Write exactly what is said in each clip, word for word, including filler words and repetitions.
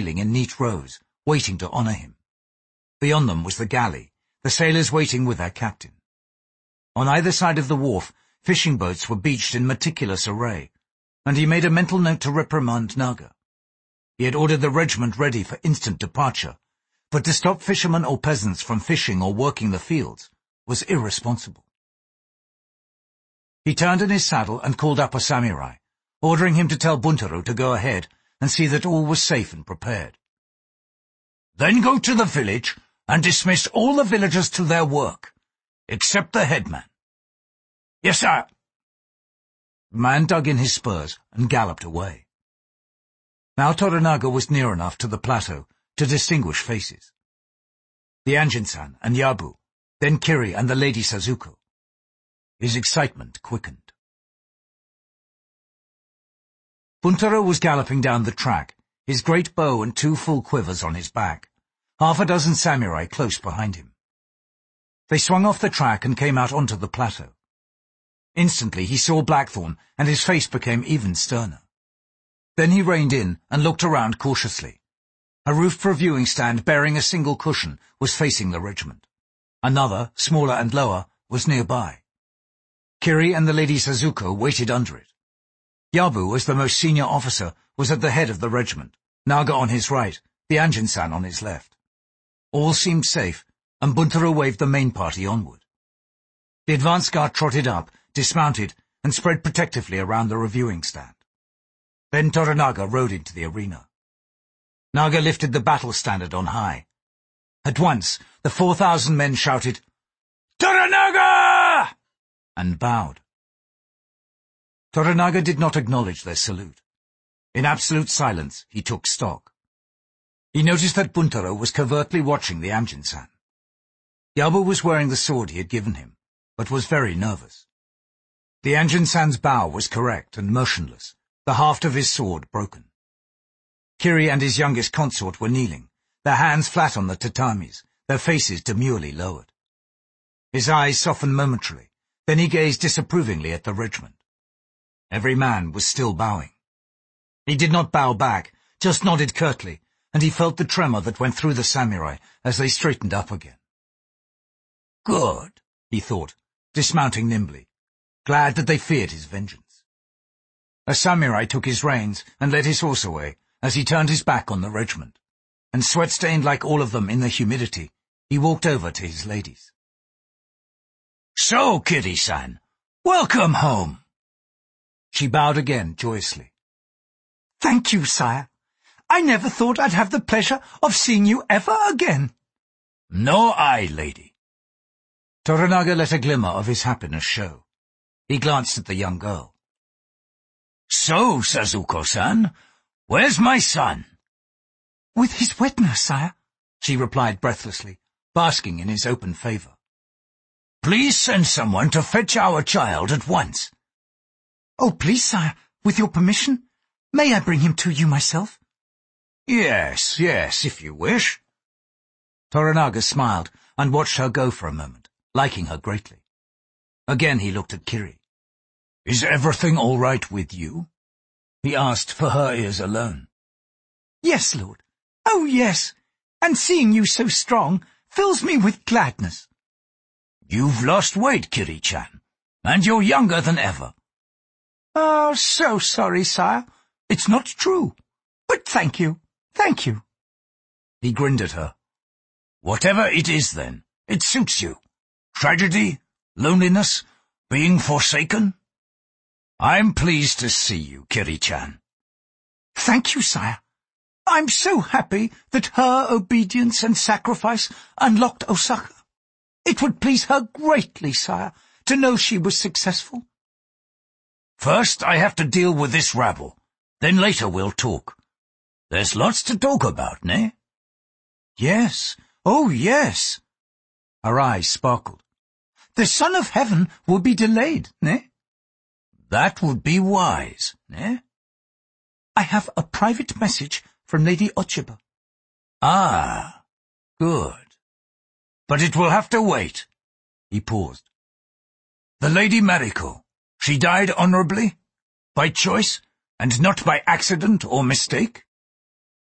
sailing in neat rows, waiting to honour him. Beyond them was the galley, the sailors waiting with their captain. On either side of the wharf, fishing boats were beached in meticulous array, and he made a mental note to reprimand Naga. He had ordered the regiment ready for instant departure, but to stop fishermen or peasants from fishing or working the fields was irresponsible. He turned in his saddle and called up a samurai, ordering him to tell Buntaro to go ahead and see that all was safe and prepared. "Then go to the village and dismiss all the villagers to their work, except the headman." "Yes, sir." The man dug in his spurs and galloped away. Now Toranaga was near enough to the plateau to distinguish faces. The Anjin-san and Yabu, then Kiri and the Lady Sazuko. His excitement quickened. Buntaro was galloping down the track, his great bow and two full quivers on his back, half a dozen samurai close behind him. They swung off the track and came out onto the plateau. Instantly he saw Blackthorn, and his face became even sterner. Then he reined in and looked around cautiously. A roofed reviewing stand bearing a single cushion was facing the regiment. Another, smaller and lower, was nearby. Kiri and the Lady Sazuko waited under it. Yabu, as the most senior officer, was at the head of the regiment, Naga on his right, the Anjin-san on his left. All seemed safe, and Buntaro waved the main party onward. The advance guard trotted up, dismounted, and spread protectively around the reviewing stand. Then Toranaga rode into the arena. Naga lifted the battle standard on high. At once, the four thousand men shouted, "Toranaga!" and bowed. Toranaga did not acknowledge their salute. In absolute silence, he took stock. He noticed that Buntaro was covertly watching the Anjin-san. Yabu was wearing the sword he had given him, but was very nervous. The Anjin-san's bow was correct and motionless, the haft of his sword broken. Kiri and his youngest consort were kneeling, their hands flat on the tatamis, their faces demurely lowered. His eyes softened momentarily, then he gazed disapprovingly at the regiment. Every man was still bowing. He did not bow back, just nodded curtly, and he felt the tremor that went through the samurai as they straightened up again. Good, he thought, dismounting nimbly, glad that they feared his vengeance. A samurai took his reins and led his horse away as he turned his back on the regiment, and sweat-stained like all of them in the humidity, he walked over to his ladies. "So, Kiri-san, welcome home." She bowed again joyously. "Thank you, sire. I never thought I'd have the pleasure of seeing you ever again." "Nor I, lady." Toranaga let a glimmer of his happiness show. He glanced at the young girl. "So, Sazuko-san, where's my son?" "With his wet nurse, sire," she replied breathlessly, basking in his open favour. "Please send someone to fetch our child at once." "Oh, please, sire, with your permission, may I bring him to you myself?" "Yes, yes, if you wish." Toranaga smiled and watched her go for a moment, liking her greatly. Again he looked at Kiri. "Is everything all right with you?" he asked for her ears alone. "Yes, Lord. Oh, yes. And seeing you so strong fills me with gladness." "You've lost weight, Kiri-chan, and you're younger than ever." "Oh, so sorry, sire. It's not true. But thank you, thank you." He grinned at her. "Whatever it is, then, it suits you. Tragedy, loneliness, being forsaken. I'm pleased to see you, Kiri-chan." "Thank you, sire. I'm so happy that her obedience and sacrifice unlocked Osaka. It would please her greatly, sire, to know she was successful." "First I have to deal with this rabble. Then later we'll talk. There's lots to talk about, ne?" "Yes, oh yes." Her eyes sparkled. "The Son of Heaven will be delayed, ne?" "That would be wise, ne?" "I have a private message from Lady Ochiba." "Ah, good. But it will have to wait." He paused. "The Lady Mariko, she died honorably? By choice, and not by accident or mistake?"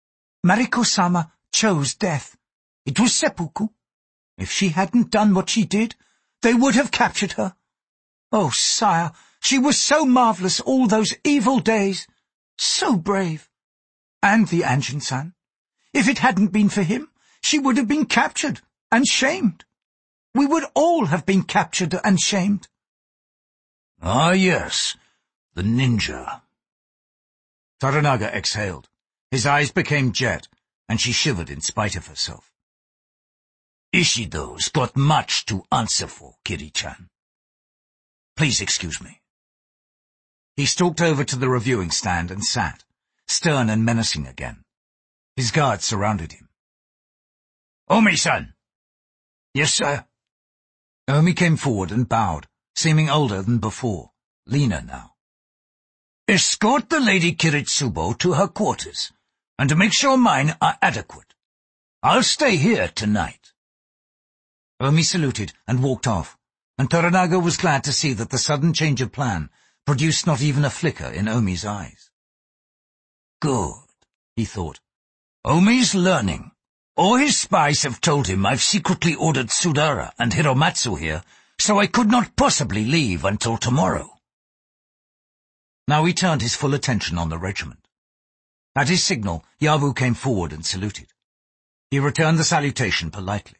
Mariko-sama chose death. It was seppuku. If she hadn't done what she did, they would have captured her. Oh, sire, she was so marvelous all those evil days. So brave. And the Anjin-san. If it hadn't been for him, she would have been captured and shamed. We would all have been captured and shamed. Ah, yes, the ninja. Toranaga exhaled. His eyes became jet, and she shivered in spite of herself. Ishido's got much to answer for, Kiri-chan. Please excuse me. He stalked over to the reviewing stand and sat, stern and menacing again. His guards surrounded him. Omi-san! Yes, sir. Omi came forward and bowed, seeming older than before, leaner now. Escort the Lady Kiritsubo to her quarters, and make sure mine are adequate. I'll stay here tonight. Omi saluted and walked off, and Toranaga was glad to see that the sudden change of plan produced not even a flicker in Omi's eyes. Good, he thought. Omi's learning. All his spies have told him I've secretly ordered Sudara and Hiromatsu here, so I could not possibly leave until tomorrow. Now he turned his full attention on the regiment. At his signal, Yabu came forward and saluted. He returned the salutation politely.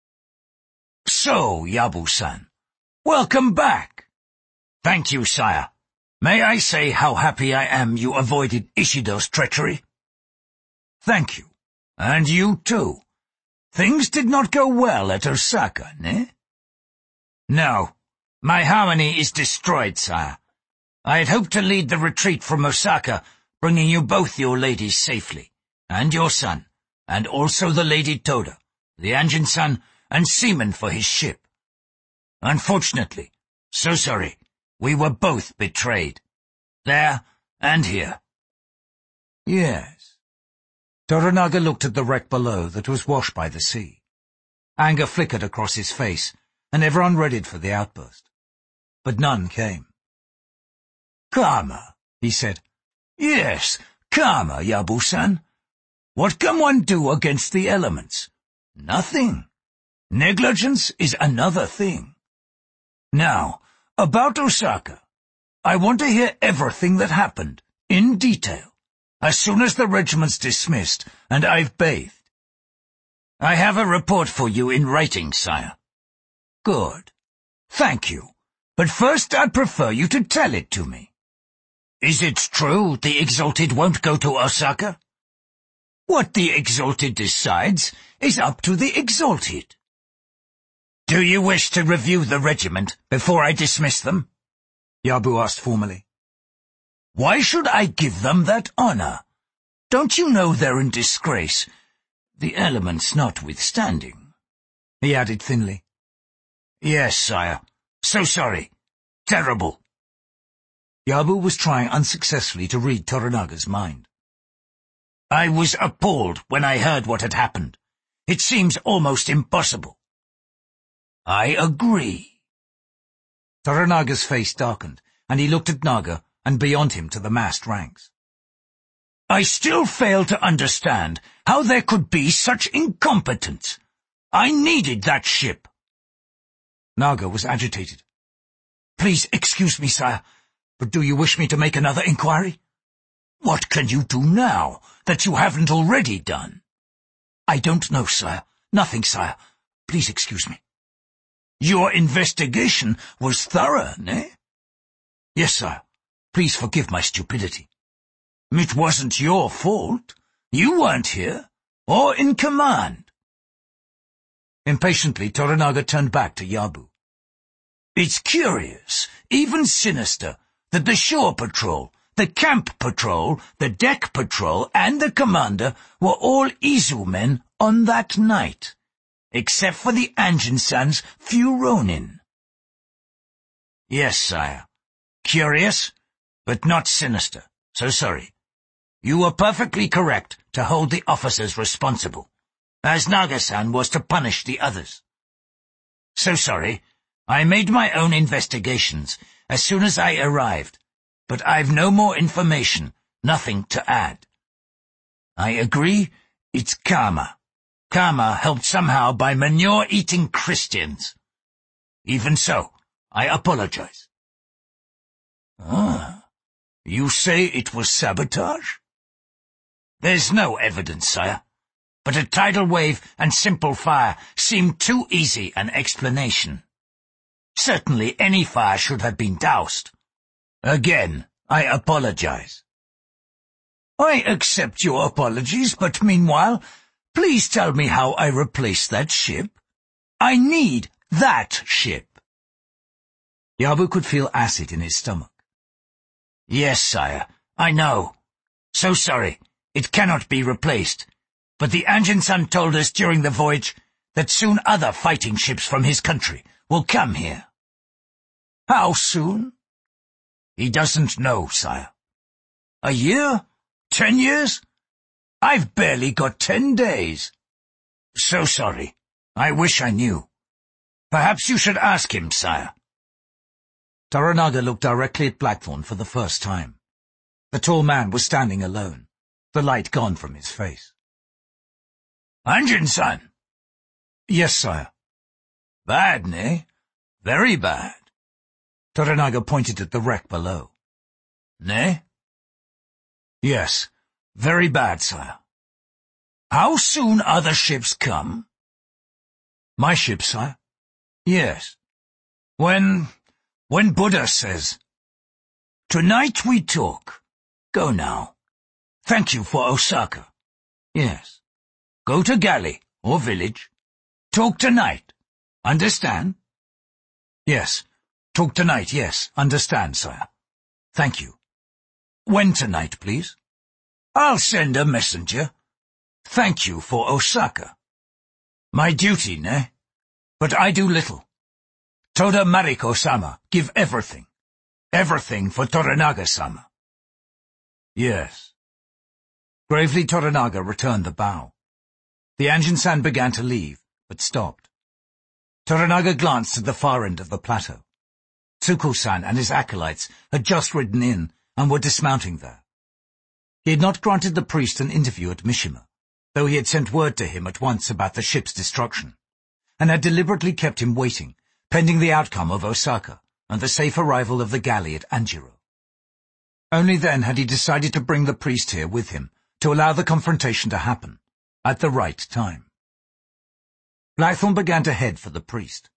So, Yabu-san, welcome back. Thank you, sire. May I say how happy I am you avoided Ishido's treachery? Thank you. And you too. Things did not go well at Osaka, ne? No. My harmony is destroyed, sire. I had hoped to lead the retreat from Osaka, bringing you both your ladies safely, and your son, and also the Lady Toda, the Anjin-san, and seamen for his ship. Unfortunately, so sorry, we were both betrayed. There and here. Yes. Toranaga looked at the wreck below that was washed by the sea. Anger flickered across his face, and everyone readied for the outburst. But none came. Karma, he said. Yes, karma, Yabu-san. What can one do against the elements? Nothing. Negligence is another thing. Now, about Osaka. I want to hear everything that happened, in detail, as soon as the regiment's dismissed and I've bathed. I have a report for you in writing, sire. Good. Thank you. But first I'd prefer you to tell it to me. Is it true the Exalted won't go to Osaka? What the Exalted decides is up to the Exalted. Do you wish to review the regiment before I dismiss them? Yabu asked formally. Why should I give them that honor? Don't you know they're in disgrace, the elements notwithstanding? He added thinly. Yes, sire. So sorry. Terrible. Yabu was trying unsuccessfully to read Toranaga's mind. I was appalled when I heard what had happened. It seems almost impossible. I agree. Toranaga's face darkened, and he looked at Naga and beyond him to the massed ranks. I still fail to understand how there could be such incompetence. I needed that ship. Naga was agitated. Please excuse me, sire, but do you wish me to make another inquiry? What can you do now that you haven't already done? I don't know, sire. Nothing, sire. Please excuse me. Your investigation was thorough, ne? Yes, sire. Please forgive my stupidity. It wasn't your fault. You weren't here, or in command. Impatiently, Toranaga turned back to Yabu. It's curious, even sinister, that the shore patrol, the camp patrol, the deck patrol, and the commander were all Izu men on that night, except for the Anjin-san's few ronin. Yes, sire. Curious, but not sinister. So sorry. You were perfectly correct to hold the officers responsible, as Naga-san was to punish the others. So sorry. I made my own investigations as soon as I arrived, but I've no more information, nothing to add. I agree It's karma. Karma helped somehow by manure-eating Christians. Even so, I apologize. Ah, you say it was sabotage? There's no evidence, sire. But a tidal wave and simple fire seemed too easy an explanation. Certainly any fire should have been doused. Again, I apologize. I accept your apologies, but meanwhile, please tell me how I replace that ship. I need that ship. Yabu could feel acid in his stomach. Yes, sire, I know. So sorry, it cannot be replaced. But the Anjin-san told us during the voyage that soon other fighting ships from his country will come here. How soon? He doesn't know, sire. A year? Ten years? I've barely got ten days. So sorry. I wish I knew. Perhaps you should ask him, sire. Toranaga looked directly at Blackthorn for the first time. The tall man was standing alone, the light gone from his face. Anjin-san. Yes, sire. Bad, ne? Very bad. Toranaga pointed at the wreck below. Ne? Yes, very bad, sire. How soon other ships come? My ship, sire? Yes. When, when Buddha says, tonight we talk. Go now. Thank you for Osaka. Yes. Go to galley or village. Talk tonight. Understand? Yes. Talk tonight, yes. Understand, sire. Thank you. When tonight, please? I'll send a messenger. Thank you for Osaka. My duty, ne? But I do little. Toda Mariko-sama, give everything. Everything for Toranaga-sama. Yes. Gravely Toranaga returned the bow. The Anjin-san began to leave, but stopped. Toranaga glanced at the far end of the plateau. Tsuko-san and his acolytes had just ridden in and were dismounting there. He had not granted the priest an interview at Mishima, though he had sent word to him at once about the ship's destruction, and had deliberately kept him waiting, pending the outcome of Osaka and the safe arrival of the galley at Anjiro. Only then had he decided to bring the priest here with him to allow the confrontation to happen, at the right time. Blackthorn began to head for the priest.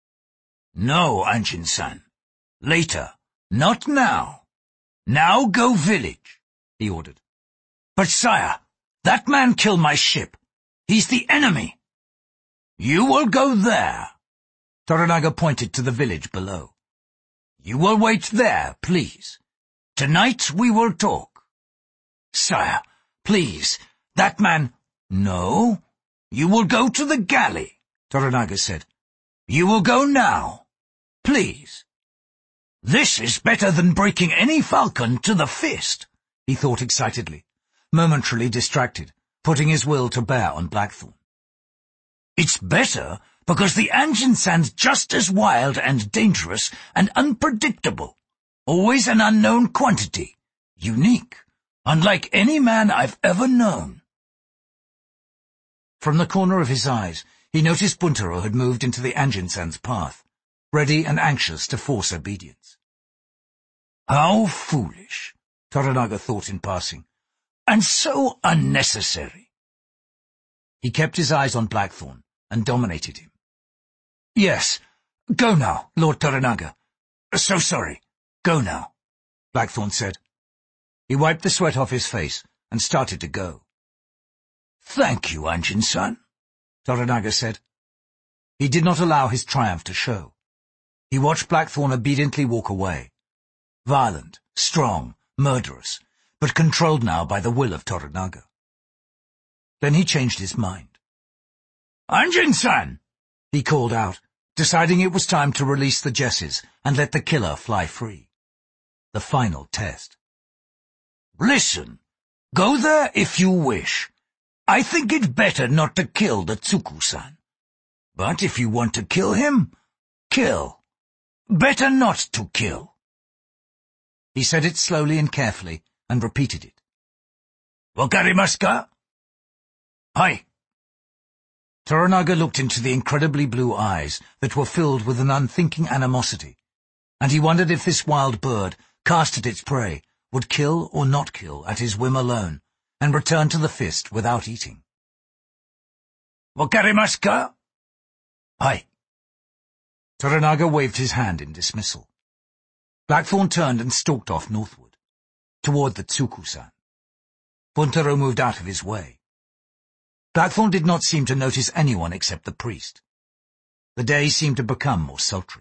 No, Anjin-san. Later. Not now. Now go village, he ordered. But sire, that man killed my ship. He's the enemy. You will go there. Toranaga pointed to the village below. You will wait there, please. Tonight we will talk. Sire, please, that man... No, you will go to the galley, Toranaga said. You will go now. Please. This is better than breaking any falcon to the fist, he thought excitedly, momentarily distracted, putting his will to bear on Blackthorn. It's better because the Anjin-san's just as wild and dangerous and unpredictable, always an unknown quantity, unique, unlike any man I've ever known. From the corner of his eyes, he noticed Buntaro had moved into the Anjin-san's path, ready and anxious to force obedience. How foolish, Toranaga thought in passing, and so unnecessary. He kept his eyes on Blackthorn and dominated him. Yes, go now, Lord Toranaga. So sorry. Go now, Blackthorn said. He wiped the sweat off his face and started to go. Thank you, Anjin-san, Toranaga said. He did not allow his triumph to show. He watched Blackthorn obediently walk away. Violent, strong, murderous, but controlled now by the will of Toranaga. Then he changed his mind. Anjin-san, he called out, deciding it was time to release the jesses and let the killer fly free. The final test. Listen, go there if you wish. I think it better not to kill the Tsuko-san. But if you want to kill him, kill. Better not to kill. He said it slowly and carefully, and repeated it. Wakarimasu ka? Hi. Toranaga looked into the incredibly blue eyes that were filled with an unthinking animosity, and he wondered if this wild bird, cast at its prey, would kill or not kill at his whim alone, and return to the fist without eating. Wakarimasu ka? Hi. Toranaga waved his hand in dismissal. Blackthorn turned and stalked off northward, toward the Tsuku-san. Buntaro moved out of his way. Blackthorn did not seem to notice anyone except the priest. The day seemed to become more sultry.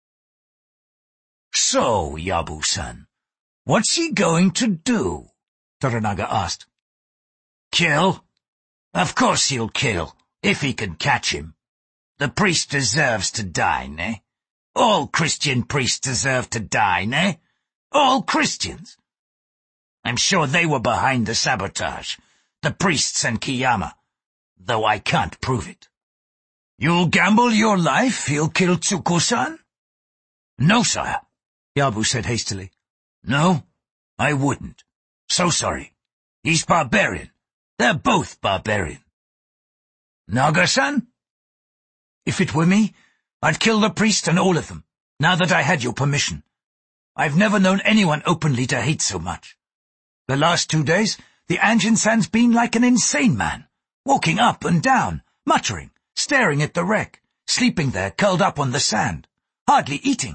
So, Yabu-san, what's he going to do? Toranaga asked. Kill? Of course he'll kill, if he can catch him. The priest deserves to die, ne? All Christian priests deserve to die, ne? All Christians. I'm sure they were behind the sabotage, the priests and Kiyama, though I can't prove it. You'll gamble your life he'll kill Tsuku-san? No, sire, Yabu said hastily. No, I wouldn't. So sorry. He's barbarian. They're both barbarian. Naga-san? If it were me, I'd kill the priest and all of them, now that I had your permission. I've never known anyone openly to hate so much. The last two days, the Anjin-san's been like an insane man, walking up and down, muttering, staring at the wreck, sleeping there curled up on the sand, hardly eating.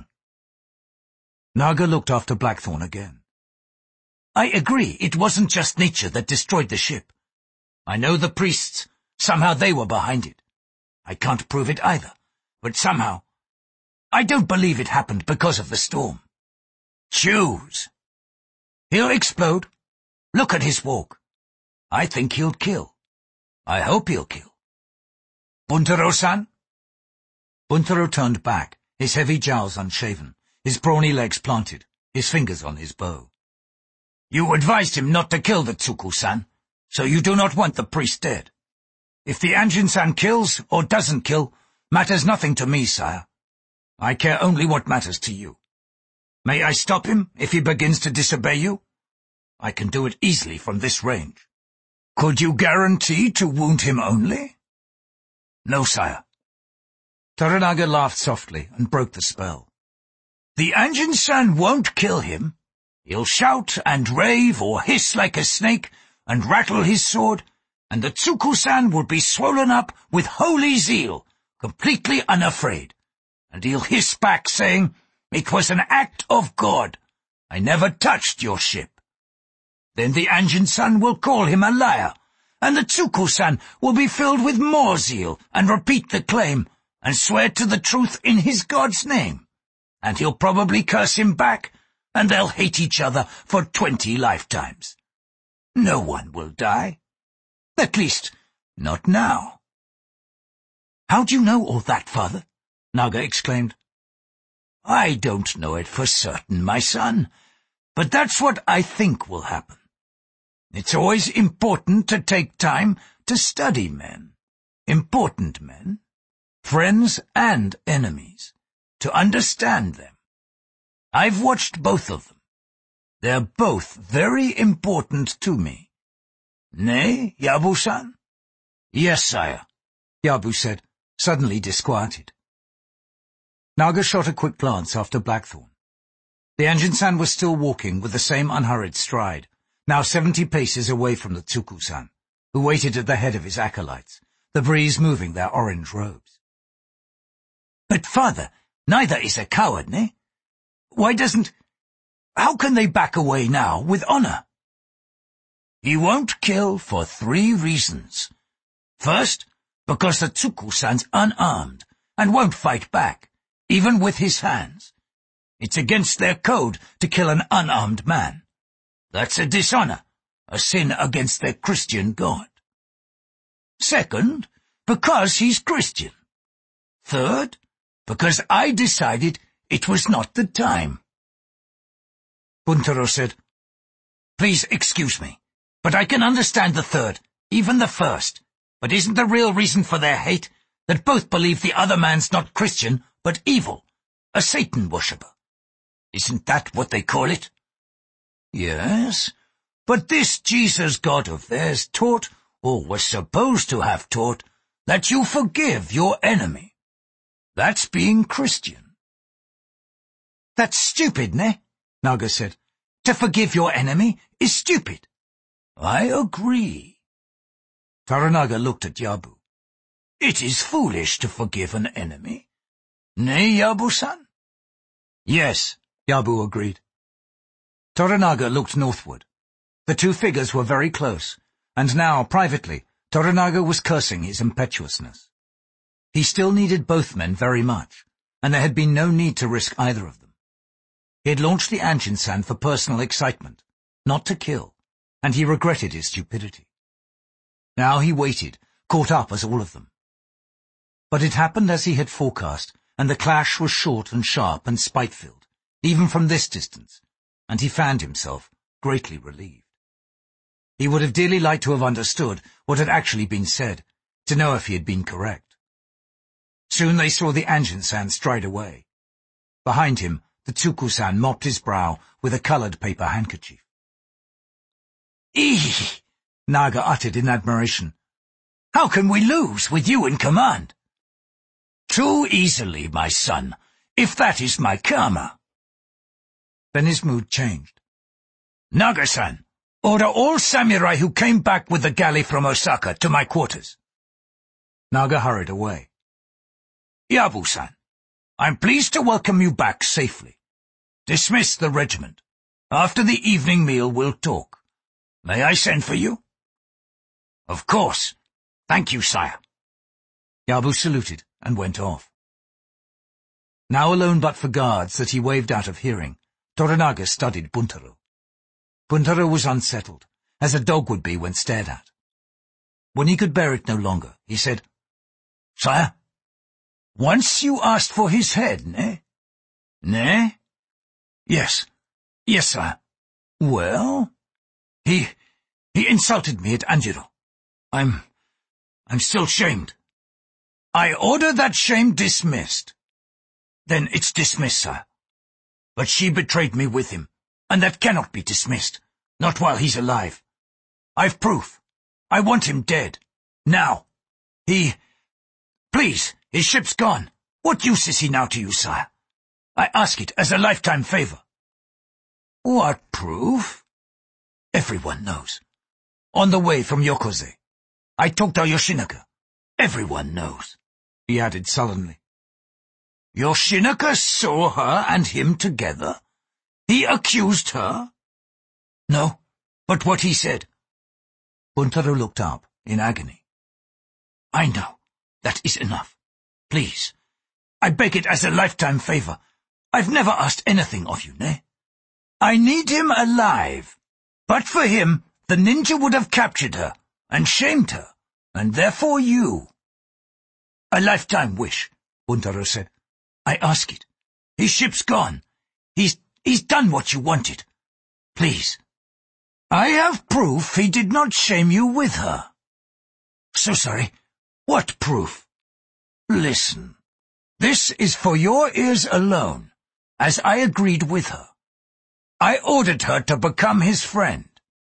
Naga looked after Blackthorn again. I agree, it wasn't just nature that destroyed the ship. I know the priests, somehow they were behind it. I can't prove it either, but somehow, I don't believe it happened because of the storm. Choose. He'll explode. Look at his walk. I think he'll kill. I hope he'll kill. Buntaro-san? Buntaro turned back, his heavy jowls unshaven, his brawny legs planted, his fingers on his bow. You advised him not to kill the Tsuku-san, so you do not want the priest dead. If the Anjin-san kills or doesn't kill, matters nothing to me, sire. I care only what matters to you. May I stop him if he begins to disobey you? I can do it easily from this range. Could you guarantee to wound him only? No, sire. Toranaga laughed softly and broke the spell. The Anjin-san won't kill him. He'll shout and rave or hiss like a snake and rattle his sword, and the Tsuku-san will be swollen up with holy zeal, completely unafraid, and he'll hiss back saying, "It was an act of God. I never touched your ship." Then the Anjin-san will call him a liar, and the Tsuku-san will be filled with more zeal and repeat the claim and swear to the truth in his God's name, and he'll probably curse him back, and they'll hate each other for twenty lifetimes. No one will die. At least, not now. How do you know all that, father? Naga exclaimed. I don't know it for certain, my son, but that's what I think will happen. It's always important to take time to study men, important men, friends and enemies, to understand them. I've watched both of them. They're both very important to me. Ne, Yabu-san? Yes, sire, Yabu said, suddenly disquieted. Naga shot a quick glance after Blackthorn. The Anjin-san was still walking with the same unhurried stride, now seventy paces away from the Tsuku-san, who waited at the head of his acolytes, the breeze moving their orange robes. But, father, neither is a coward, ne? Why doesn't... How can they back away now with honor? He won't kill for three reasons. First, because the Tsuku-san's unarmed and won't fight back, even with his hands. It's against their code to kill an unarmed man. That's a dishonor, a sin against their Christian God. Second, because he's Christian. Third, because I decided it was not the time. Buntaro said, Please excuse me, but I can understand the third, even the first. But isn't the real reason for their hate that both believe the other man's not Christian, but evil, a Satan worshipper? Isn't that what they call it? Yes, but this Jesus God of theirs taught or was supposed to have taught, that you forgive your enemy. That's being Christian. That's stupid, ne? Naga said. To forgive your enemy is stupid. I agree. Toranaga looked at Yabu. It is foolish to forgive an enemy. Nay, Yabu-san? Yes, Yabu agreed. Toranaga looked northward. The two figures were very close, and now, privately, Toranaga was cursing his impetuousness. He still needed both men very much, and there had been no need to risk either of them. He had launched the Anjin-san for personal excitement, not to kill, and he regretted his stupidity. Now he waited, caught up as all of them. But it happened as he had forecast, and the clash was short and sharp and spite-filled, even from this distance, and he found himself greatly relieved. He would have dearly liked to have understood what had actually been said, to know if he had been correct. Soon they saw the Anjin-san stride away. Behind him, the Tsuku-san mopped his brow with a coloured paper handkerchief. Eeh! Naga uttered in admiration. How can we lose with you in command? Too easily, my son, if that is my karma. Then his mood changed. Naga-san, order all samurai who came back with the galley from Osaka to my quarters. Naga hurried away. Yabu-san, I'm pleased to welcome you back safely. Dismiss the regiment. After the evening meal we'll talk. May I send for you? Of course. Thank you, sire. Yabu saluted and went off. Now alone but for guards that he waved out of hearing, Toranaga studied Buntaro. Buntaro was unsettled, as a dog would be when stared at. When he could bear it no longer, he said, Sire, once you asked for his head, ne? Ne? Yes. Yes, sire. Well? He, he insulted me at Anjiro. I'm, I'm still shamed. I order that shame dismissed. Then it's dismissed, sire. But she betrayed me with him, and that cannot be dismissed, not while he's alive. I've proof. I want him dead. Now. He... Please, his ship's gone. What use is he now to you, sire? I ask it as a lifetime favor. What proof? Everyone knows. On the way from Yokoze, I talked to Yoshinaka. Everyone knows, he added sullenly. Yoshinaka saw her and him together? He accused her? No, but what he said. Buntaro looked up in agony. I know. That is enough. Please. I beg it as a lifetime favor. I've never asked anything of you, ne? I need him alive. But for him, the ninja would have captured her and shamed her, and therefore you. A lifetime wish, Buntaro said. I ask it. His ship's gone. He's, he's done what you wanted. Please. I have proof he did not shame you with her. So sorry. What proof? Listen. This is for your ears alone, as I agreed with her. I ordered her to become his friend.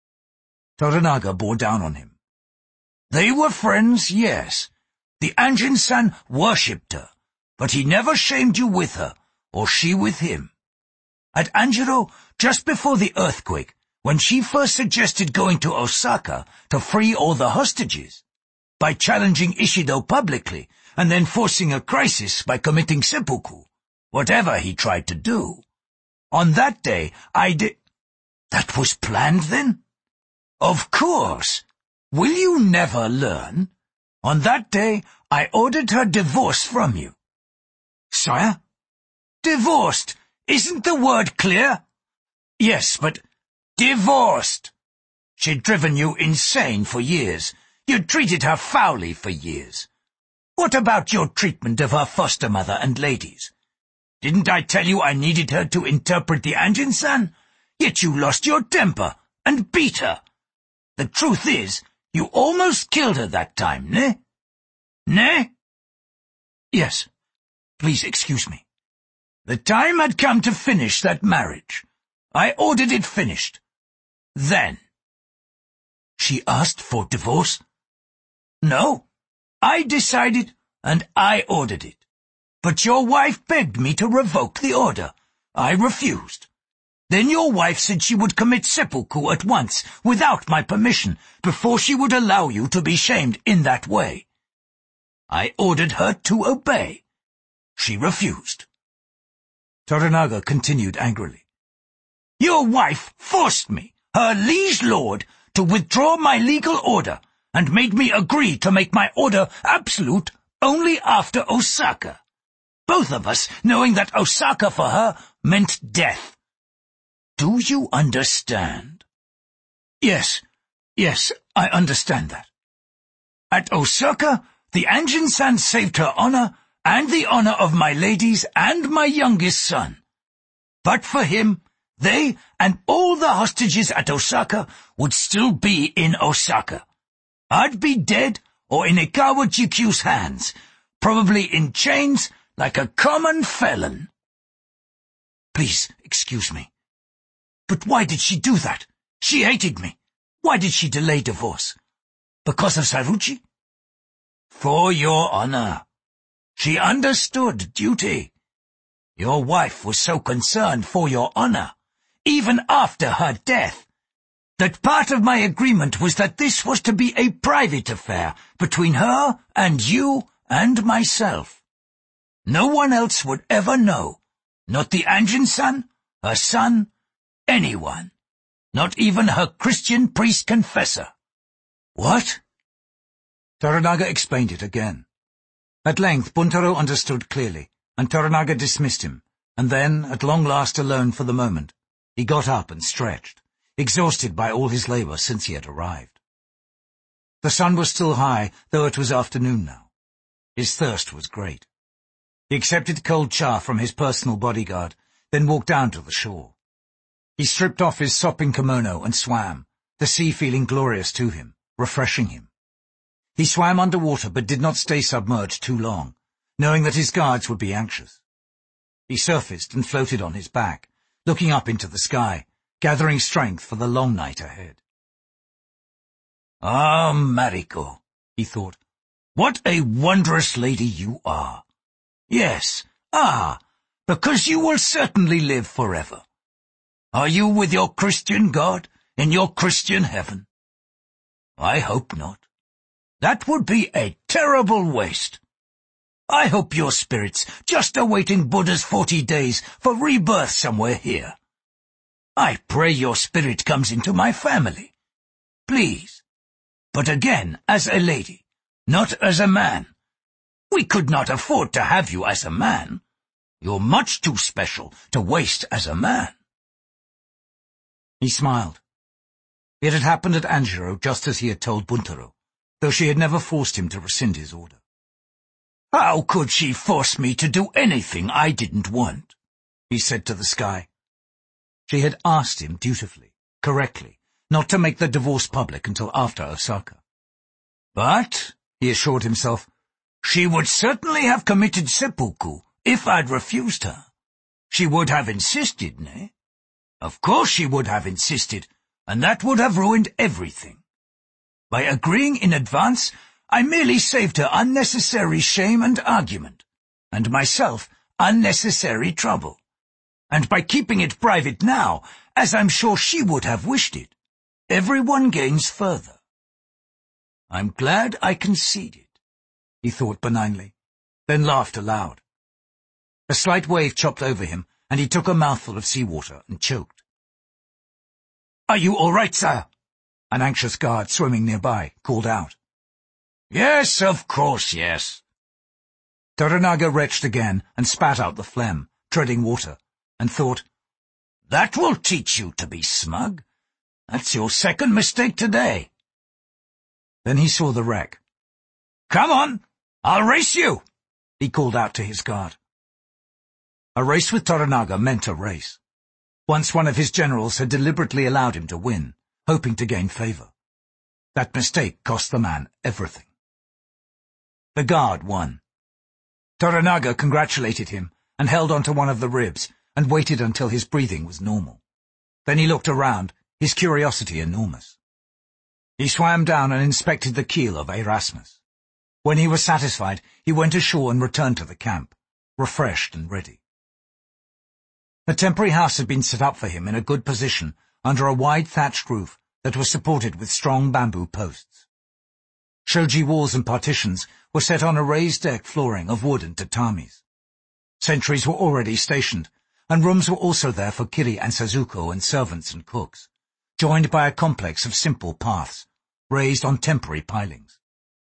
Toranaga bore down on him. They were friends, yes. The Anjin-san worshipped her, but he never shamed you with her, or she with him. At Anjiro, just before the earthquake, when she first suggested going to Osaka to free all the hostages, by challenging Ishido publicly, and then forcing a crisis by committing seppuku, whatever he tried to do. On that day, I did... That was planned, then? Of course. Will you never learn? On that day, I ordered her divorced from you. Sire? Divorced. Isn't the word clear? Yes, but... Divorced. She'd driven you insane for years. You'd treated her foully for years. What about your treatment of her foster mother and ladies? Didn't I tell you I needed her to interpret the Anjin-san? Yet you lost your temper and beat her. The truth is, you almost killed her that time, ne? Ne? Yes. Please excuse me. The time had come to finish that marriage. I ordered it finished. Then. She asked for divorce? No, I decided and I ordered it. But your wife begged me to revoke the order. I refused. Then your wife said she would commit seppuku at once, without my permission, before she would allow you to be shamed in that way. I ordered her to obey. She refused. Toranaga continued angrily. Your wife forced me, her liege lord, to withdraw my legal order, and made me agree to make my order absolute only after Osaka. Both of us knowing that Osaka for her meant death. Do you understand? Yes, yes, I understand that. At Osaka, the Anjin-san saved her honor and the honor of my ladies and my youngest son. But for him, they and all the hostages at Osaka would still be in Osaka. I'd be dead or in Ikawa Jikyu's hands, probably in chains like a common felon. Please, excuse me. But why did she do that? She hated me. Why did she delay divorce? Because of Saruchi? For your honor. She understood duty. Your wife was so concerned for your honor, even after her death, that part of my agreement was that this was to be a private affair between her and you and myself. No one else would ever know, not the Anjin-san, her son, anyone, not even her Christian priest confessor. What? Toranaga explained it again. At length Buntaro understood clearly, and Toranaga dismissed him, and then, at long last alone for the moment, he got up and stretched, exhausted by all his labor since he had arrived. The sun was still high, though it was afternoon now. His thirst was great. He accepted cold cha from his personal bodyguard, then walked down to the shore. He stripped off his sopping kimono and swam, the sea feeling glorious to him, refreshing him. He swam underwater but did not stay submerged too long, knowing that his guards would be anxious. He surfaced and floated on his back, looking up into the sky, gathering strength for the long night ahead. Ah, Mariko, he thought, what a wondrous lady you are. Yes, ah, because you will certainly live forever. Are you with your Christian God in your Christian heaven? I hope not. That would be a terrible waste. I hope your spirit's just awaiting Buddha's forty days for rebirth somewhere here. I pray your spirit comes into my family. Please. But again, as a lady, not as a man. We could not afford to have you as a man. You're much too special to waste as a man. He smiled. It had happened at Anjiro just as he had told Buntaro, though she had never forced him to rescind his order. How could she force me to do anything I didn't want? He said to the sky. She had asked him dutifully, correctly, not to make the divorce public until after Osaka. But, he assured himself, she would certainly have committed seppuku if I'd refused her. She would have insisted, nay? Of course she would have insisted, and that would have ruined everything. By agreeing in advance, I merely saved her unnecessary shame and argument, and myself unnecessary trouble. And by keeping it private now, as I'm sure she would have wished it, everyone gains further. I'm glad I conceded, he thought benignly, then laughed aloud. A slight wave chopped over him, and he took a mouthful of seawater and choked. "Are you all right, sir?" An anxious guard swimming nearby called out. "Yes, of course, yes." Toranaga retched again and spat out the phlegm, treading water, and thought, "That will teach you to be smug. That's your second mistake today." Then he saw the wreck. "Come on, I'll race you," he called out to his guard. A race with Toranaga meant a race. Once one of his generals had deliberately allowed him to win, hoping to gain favor. That mistake cost the man everything. The guard won. Toranaga congratulated him and held onto one of the ribs and waited until his breathing was normal. Then he looked around, his curiosity enormous. He swam down and inspected the keel of Erasmus. When he was satisfied, he went ashore and returned to the camp, refreshed and ready. The temporary house had been set up for him in a good position under a wide thatched roof that was supported with strong bamboo posts. Shoji walls and partitions were set on a raised deck flooring of wood and tatamis. Sentries were already stationed, and rooms were also there for Kiri and Sazuko and servants and cooks, joined by a complex of simple paths, raised on temporary pilings.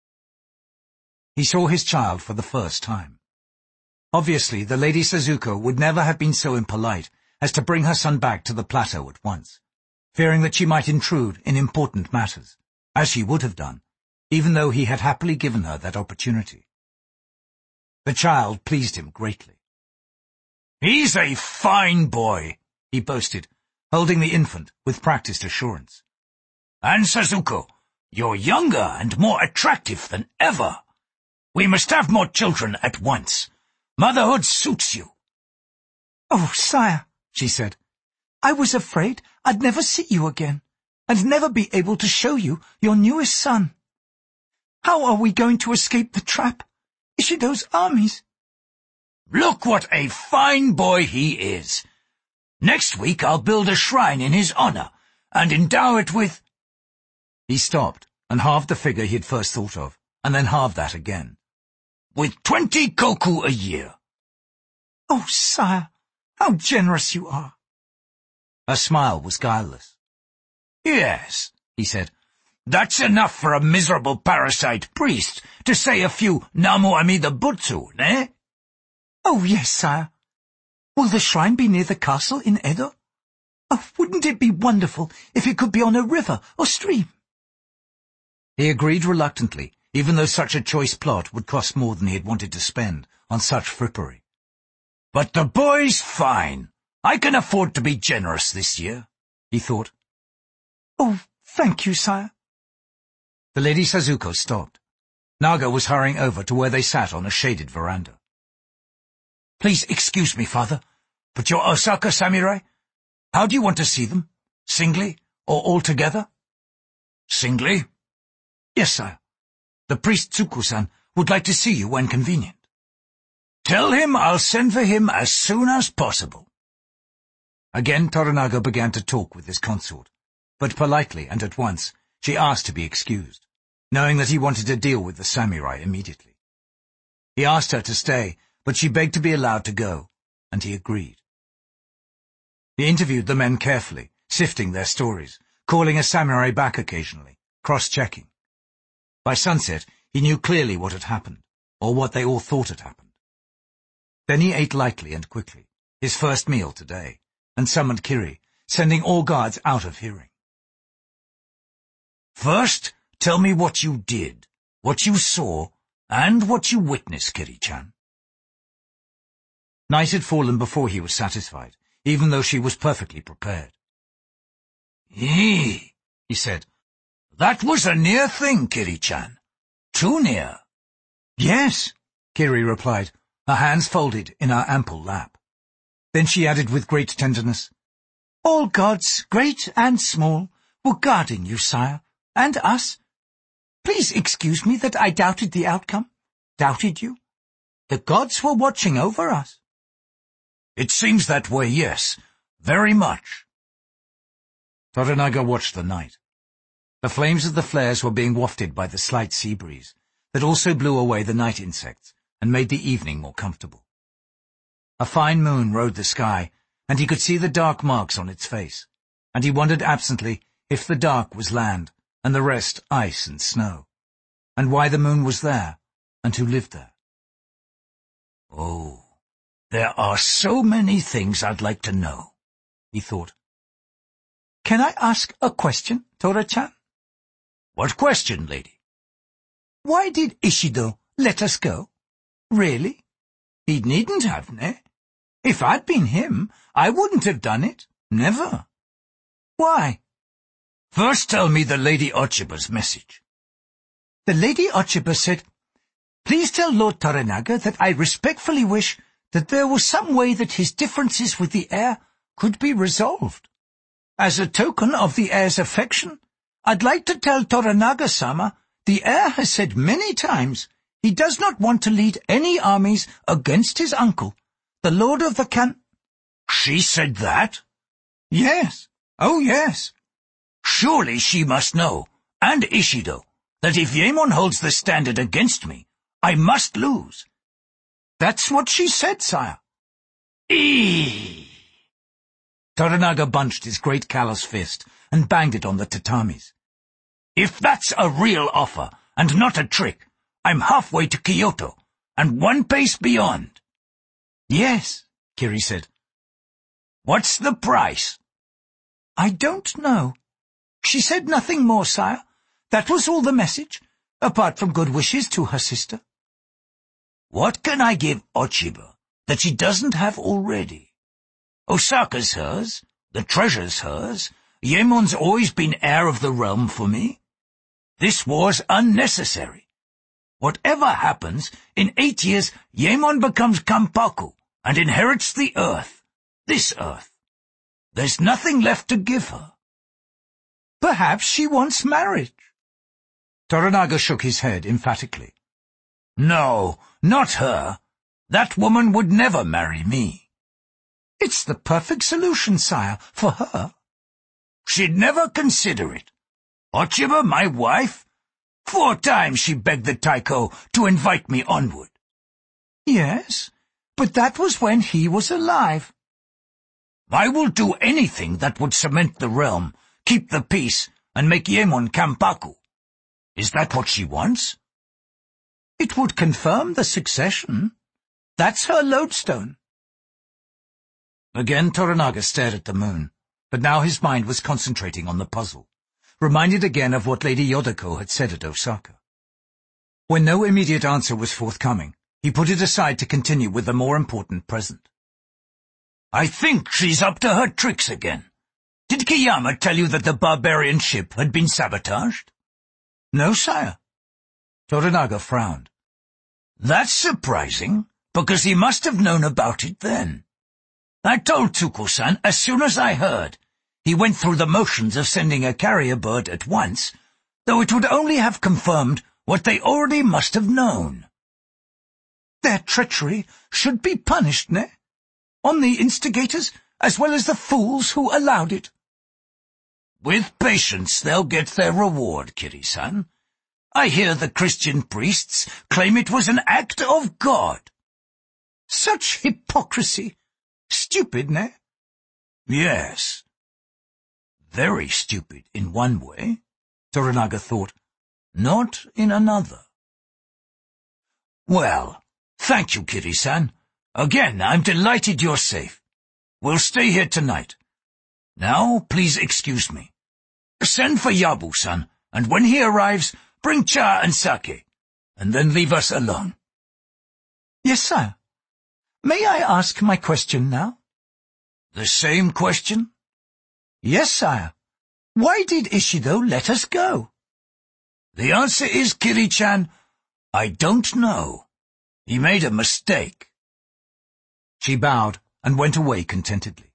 He saw his child for the first time. Obviously, the Lady Sazuko would never have been so impolite as to bring her son back to the plateau at once, fearing that she might intrude in important matters, as she would have done, even though he had happily given her that opportunity. The child pleased him greatly. "He's a fine boy," he boasted, holding the infant with practiced assurance. "And Sazuko, you're younger and more attractive than ever. We must have more children at once. Motherhood suits you." "Oh, sire," she said, "I was afraid I'd never see you again, and never be able to show you your newest son. How are we going to escape the trap? Ishido's armies." "Look what a fine boy he is. Next week I'll build a shrine in his honor, and endow it with—" He stopped and halved the figure he had first thought of, and then halved that again. "with twenty koku a year." "Oh, sire, how generous you are." Her smile was guileless. "Yes," he said, "that's enough for a miserable parasite priest to say a few Namu Amida Butsu, eh?" "Oh, yes, sire. Will the shrine be near the castle in Edo? Oh, wouldn't it be wonderful if it could be on a river or stream?" He agreed reluctantly, even though such a choice plot would cost more than he had wanted to spend on such frippery. "But the boy's fine. I can afford to be generous this year," he thought. "Oh, thank you, sire." The Lady Sazuko stopped. Naga was hurrying over to where they sat on a shaded veranda. "Please excuse me, father, but your Osaka samurai, how do you want to see them? Singly or all together?" "Singly?" "Yes, sire. The priest Tsuku-san would like to see you when convenient." "Tell him I'll send for him as soon as possible." Again Toranaga began to talk with his consort, but politely and at once she asked to be excused, knowing that he wanted to deal with the samurai immediately. He asked her to stay, but she begged to be allowed to go, and he agreed. He interviewed the men carefully, sifting their stories, calling a samurai back occasionally, cross-checking. By sunset, he knew clearly what had happened, or what they all thought had happened. Then he ate lightly and quickly, his first meal today, and summoned Kiri, sending all guards out of hearing. "First, tell me what you did, what you saw, and what you witnessed, Kiri-chan." Night had fallen before he was satisfied, even though she was perfectly prepared. "Eee," he said. "That was a near thing, Kiri-chan. Too near." "Yes," Kiri replied, her hands folded in her ample lap. Then she added with great tenderness, "All gods, great and small, were guarding you, sire, and us. Please excuse me that I doubted the outcome, doubted you. The gods were watching over us." "It seems that way, yes, very much." Toranaga watched the night. The flames of the flares were being wafted by the slight sea breeze, that also blew away the night insects and made the evening more comfortable. A fine moon rode the sky, and he could see the dark marks on its face, and he wondered absently if the dark was land and the rest ice and snow, and why the moon was there, and who lived there. "Oh, there are so many things I'd like to know," he thought. "Can I ask a question, Tora-chan?" "What question, lady?" "Why did Ishido let us go? Really? He needn't have, ne? If I'd been him, I wouldn't have done it. Never. Why?" "First tell me the Lady Ochiba's message." "The Lady Ochiba said, 'Please tell Lord Toranaga that I respectfully wish that there was some way that his differences with the heir could be resolved. As a token of the heir's affection, I'd like to tell Toranaga-sama the heir has said many times He does not want to lead any armies against his uncle, the Lord of the Can— She said that? Yes. Oh, yes. Surely she must know, and Ishido, that if Yaemon holds the standard against me, I must lose. That's what she said, sire. Eee! Toranaga bunched his great callous fist and banged it on the tatamis. If that's a real offer, and not a trick, I'm halfway to Kyoto, and one pace beyond. Yes, Kiri said. What's the price? I don't know. She said nothing more, sire. That was all the message, apart from good wishes to her sister. What can I give Ochiba that she doesn't have already? Osaka's hers, the treasure's hers, Yaemon's always been heir of the realm for me. This war's unnecessary. Whatever happens, in eight years Yaemon becomes Kampaku and inherits the earth, this earth. There's nothing left to give her. Perhaps she wants marriage. Toranaga shook his head emphatically. No, not her. That woman would never marry me. It's the perfect solution, sire, for her. She'd never consider it. Ochiba, my wife? Four times she begged the Taiko to invite me onward. Yes, but that was when he was alive. I will do anything that would cement the realm, keep the peace, and make Yaemon Kampaku. Is that what she wants? It would confirm the succession. That's her lodestone. Again Toranaga stared at the moon, but now his mind was concentrating on the puzzle, reminded again of what Lady Yodako had said at Osaka. When no immediate answer was forthcoming, he put it aside to continue with the more important present. I think she's up to her tricks again. Did Kiyama tell you that the barbarian ship had been sabotaged? No, sire. Toranaga frowned. That's surprising, because he must have known about it then. I told Tsuko-san as soon as I heard. He went through the motions of sending a carrier bird at once, though it would only have confirmed what they already must have known. Their treachery should be punished, ne? On the instigators, as well as the fools who allowed it. With patience they'll get their reward, Kiri-san. I hear the Christian priests claim it was an act of God. Such hypocrisy! Stupid, ne? Yes. Very stupid in one way, Toranaga thought, not in another. Well, thank you, Kiri-san. Again, I'm delighted you're safe. We'll stay here tonight. Now, please excuse me. Send for Yabu-san, and when he arrives, bring cha and sake, and then leave us alone. Yes, sire. May I ask my question now? The same question? Yes, sire. Why did Ishido let us go? The answer is, Kiri-chan, I don't know. He made a mistake. She bowed and went away contentedly.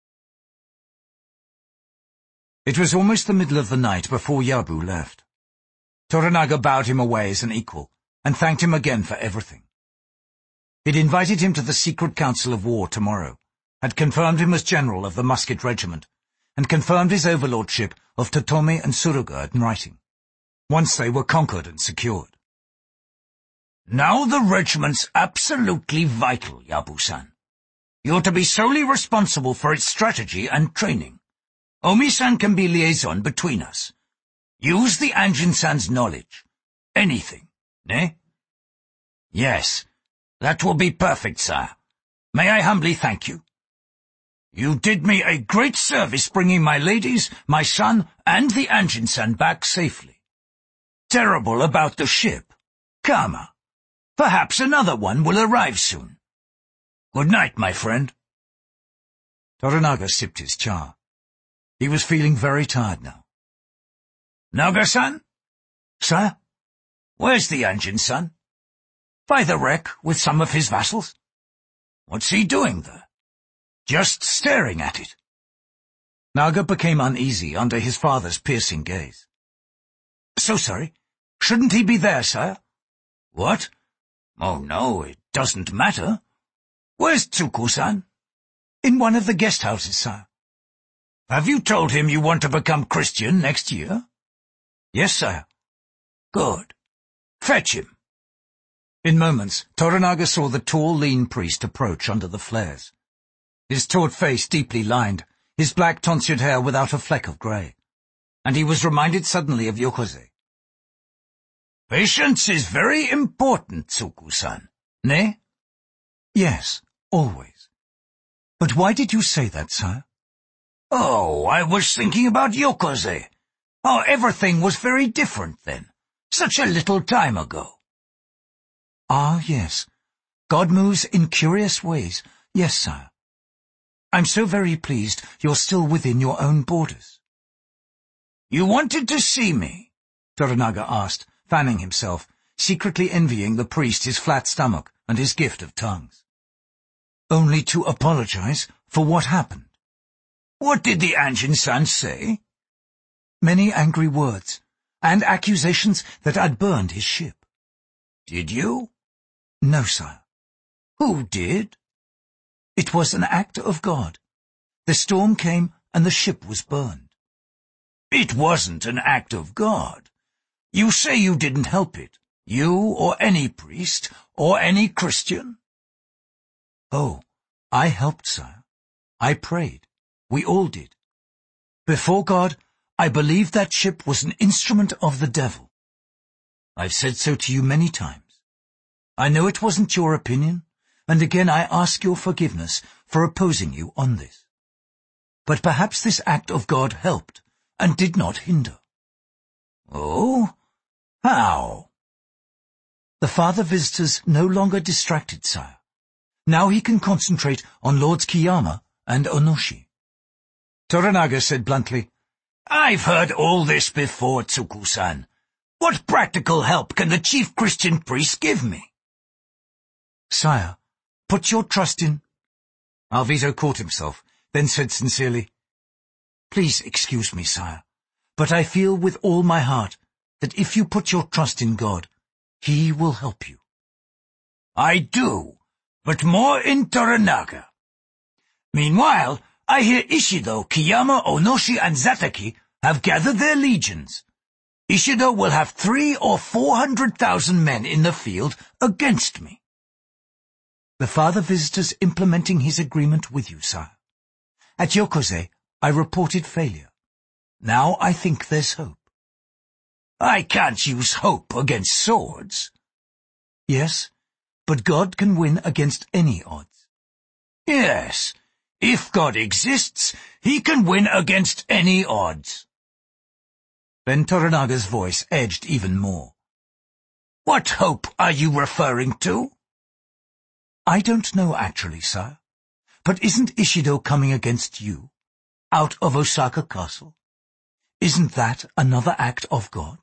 It was almost the middle of the night before Yabu left. Toranaga bowed him away as an equal and thanked him again for everything. He'd invited him to the secret council of war tomorrow, had confirmed him as general of the musket regiment, and confirmed his overlordship of Totomi and Suruga in writing, once they were conquered and secured. Now the regiment's absolutely vital, Yabu-san. You're to be solely responsible for its strategy and training. Omi-san can be liaison between us. Use the Anjin-san's knowledge. Anything, ne? Yes, that will be perfect, sire. May I humbly thank you? You did me a great service bringing my ladies, my son, and the Anjin-san back safely. Terrible about the ship. Kama. Perhaps another one will arrive soon. Good night, my friend. Toranaga sipped his cha. He was feeling very tired now. Naga-san? Sir? Where's the Anjin-san? By the wreck with some of his vassals. What's he doing there? Just staring at it. Naga became uneasy under his father's piercing gaze. So sorry. Shouldn't he be there, sir? What? Oh no, it doesn't matter. Where's Tsuku-san? In one of the guest houses, sire. Have you told him you want to become Christian next year? Yes, sire. Good. Fetch him. In moments, Toranaga saw the tall, lean priest approach under the flares. His taut face deeply lined, his black tonsured hair without a fleck of grey. And he was reminded suddenly of Yokose. Patience is very important, Tsuku-san. Ne? Yes, always. But why did you say that, sire? Oh, I was thinking about Yokose. How everything was very different then. Such a little time ago. Ah, yes. God moves in curious ways. Yes, sire. I'm so very pleased you're still within your own borders. You wanted to see me? Toranaga asked, fanning himself, secretly envying the priest his flat stomach and his gift of tongues. Only to apologize for what happened. What did the Anjin-san say? Many angry words, and accusations that I'd burned his ship. Did you? No, sire. Who did? It was an act of God. The storm came and the ship was burned. It wasn't an act of God. You say you didn't help it. You or any priest or any Christian? Oh, I helped, sire. I prayed. We all did. Before God, I believe that ship was an instrument of the devil. I've said so to you many times. I know it wasn't your opinion, and again I ask your forgiveness for opposing you on this. But perhaps this act of God helped and did not hinder. Oh? How? The father visitor's no longer distracted, sire. Now he can concentrate on Lords Kiyama and Onoshi. Toranaga said bluntly, I've heard all this before, Tsuku-san. What practical help can the chief Christian priest give me? Sire, put your trust in... Alvito caught himself, then said sincerely, Please excuse me, sire, but I feel with all my heart that if you put your trust in God, He will help you. I do, but more in Toranaga. Meanwhile, I hear Ishido, Kiyama, Onoshi, and Zataki have gathered their legions. Ishido will have three or four hundred thousand men in the field against me. The father visitor's implementing his agreement with you, sire. At Yokose, I reported failure. Now I think there's hope. I can't use hope against swords. Yes, but God can win against any odds. Yes, if God exists, He can win against any odds. Then Toranaga's voice edged even more. What hope are you referring to? I don't know actually, sire. But isn't Ishido coming against you, out of Osaka Castle? Isn't that another act of God?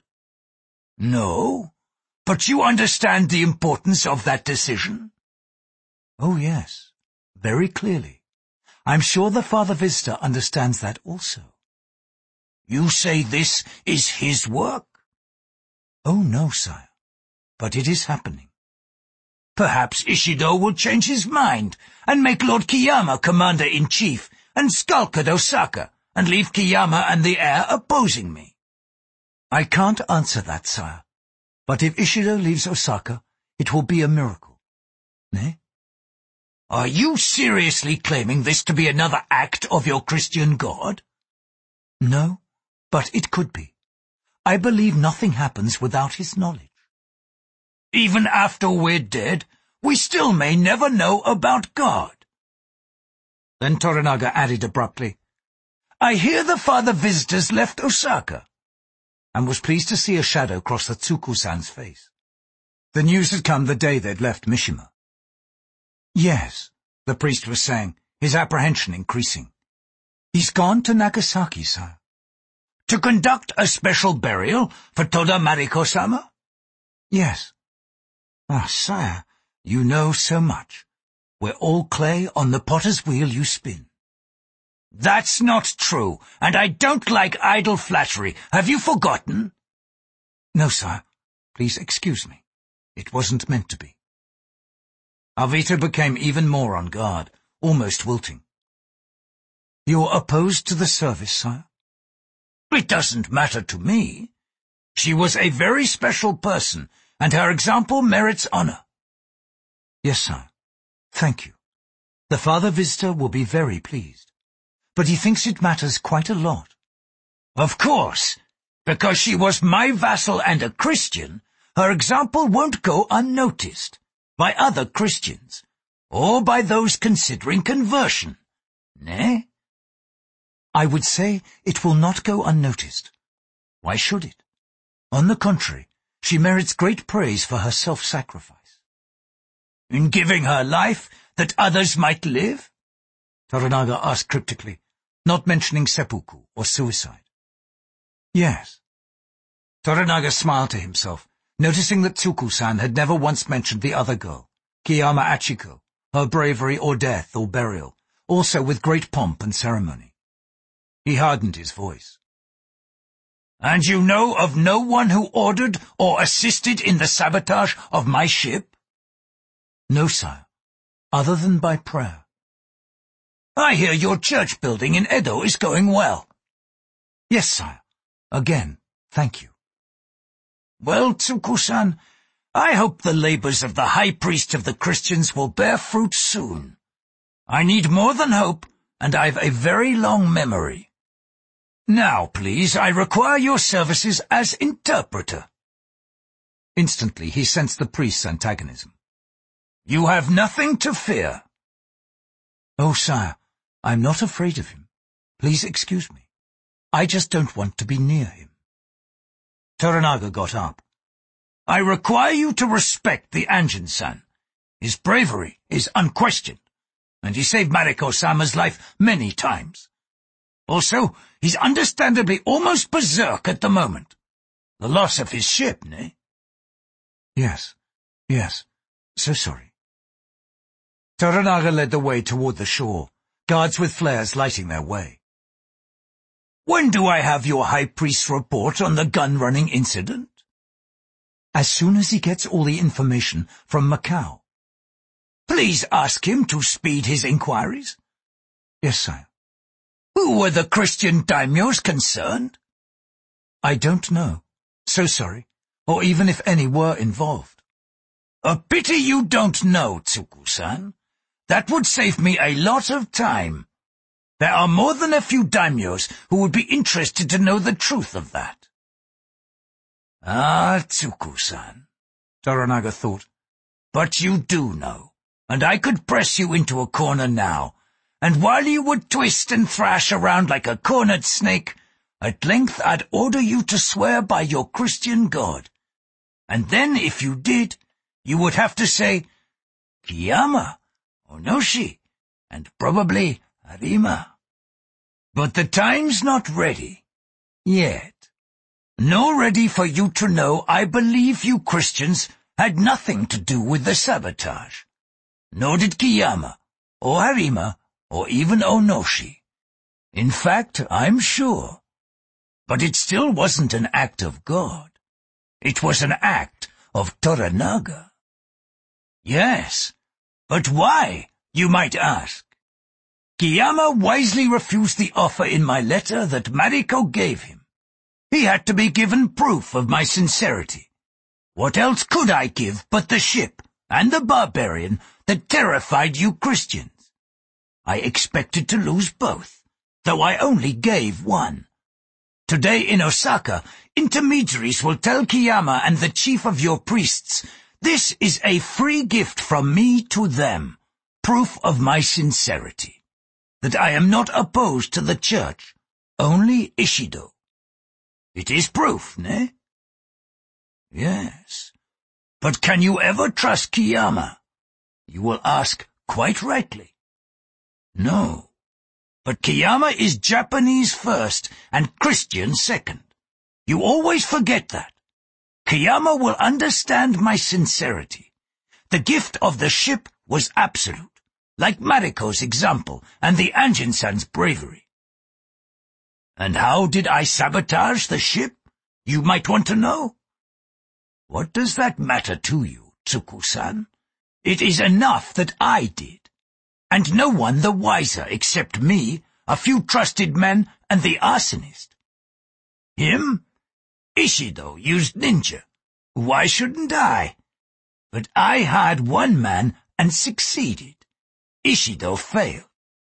No, but you understand the importance of that decision? Oh yes, very clearly. I'm sure the father visitor understands that also. You say this is his work? Oh no, sire, but it is happening. Perhaps Ishido will change his mind and make Lord Kiyama commander-in-chief and skulk at Osaka and leave Kiyama and the heir opposing me. I can't answer that, sire. But if Ishido leaves Osaka, it will be a miracle. Ne? Are you seriously claiming this to be another act of your Christian God? No, but it could be. I believe nothing happens without his knowledge. Even after we're dead, we still may never know about God. Then Toranaga added abruptly, I hear the father visitors left Osaka, and was pleased to see a shadow cross the Tsuku-san's face. The news had come the day they'd left Mishima. Yes, the priest was saying, his apprehension increasing. He's gone to Nagasaki, sire. To conduct a special burial for Toda Mariko-sama? Yes. Ah, sire, you know so much. We're all clay on the potter's wheel you spin. That's not true, and I don't like idle flattery. Have you forgotten? No, sire. Please excuse me. It wasn't meant to be. Arvita became even more on guard, almost wilting. You're opposed to the service, sire? It doesn't matter to me. She was a very special person, and her example merits honor. Yes, sire. Thank you. The Father Visitor will be very pleased. But he thinks it matters quite a lot. Of course. Because she was my vassal and a Christian, her example won't go unnoticed by other Christians, or by those considering conversion. Nay? I would say it will not go unnoticed. Why should it? On the contrary, she merits great praise for her self-sacrifice. In giving her life that others might live? Toranaga asked cryptically, not mentioning seppuku or suicide. Yes. Toranaga smiled to himself, noticing that Tsuku-san had never once mentioned the other girl, Kiyama Achiko, her bravery or death or burial, also with great pomp and ceremony. He hardened his voice. And you know of no one who ordered or assisted in the sabotage of my ship? No, sire, other than by prayer. I hear your church building in Edo is going well. Yes, sire. Again, thank you. Well, Tsuku-san, I hope the labors of the high priest of the Christians will bear fruit soon. I need more than hope, and I've a very long memory. Now, please, I require your services as interpreter. Instantly, he sensed the priest's antagonism. You have nothing to fear. Oh, sire, I'm not afraid of him. Please excuse me. I just don't want to be near him. Toranaga got up. I require you to respect the Anjin-san. His bravery is unquestioned, and he saved Mariko-sama's life many times. Also, he's understandably almost berserk at the moment. The loss of his ship, nay? Yes, yes, so sorry. Toranaga led the way toward the shore, guards with flares lighting their way. When do I have your high priest's report on the gun-running incident? As soon as he gets all the information from Macau. Please ask him to speed his inquiries. Yes, sire. Who were the Christian daimyos concerned? I don't know. So sorry. Or even if any were involved. A pity you don't know, Tsuku-san. That would save me a lot of time. There are more than a few daimyos who would be interested to know the truth of that. Ah, Tsuku-san, Toranaga thought. But you do know, and I could press you into a corner now, and while you would twist and thrash around like a cornered snake, at length I'd order you to swear by your Christian God. And then, if you did, you would have to say, Kiyama, Onoshi, and probably Harima. But the time's not ready. Yet. Nor ready for you to know I believe you Christians had nothing to do with the sabotage. Nor did Kiyama, or Harima, or even Onoshi. In fact, I'm sure. But it still wasn't an act of God. It was an act of Toranaga. Yes, but why, you might ask? Kiyama wisely refused the offer in my letter that Mariko gave him. He had to be given proof of my sincerity. What else could I give but the ship and the barbarian that terrified you Christians? I expected to lose both, though I only gave one. Today in Osaka, intermediaries will tell Kiyama and the chief of your priests, this is a free gift from me to them, proof of my sincerity, that I am not opposed to the church, only Ishido. It is proof, ne? Yes. But can you ever trust Kiyama? You will ask quite rightly. No. But Kiyama is Japanese first and Christian second. You always forget that. Kiyama will understand my sincerity. The gift of the ship was absolute, like Mariko's example and the Anjin-san's bravery. And how did I sabotage the ship? You might want to know. What does that matter to you, Tsuku-san. It is enough that I did, and no one the wiser except me, a few trusted men, and the arsonist. Him? Ishido used ninja. Why shouldn't I? But I had one man and succeeded. Ishido failed.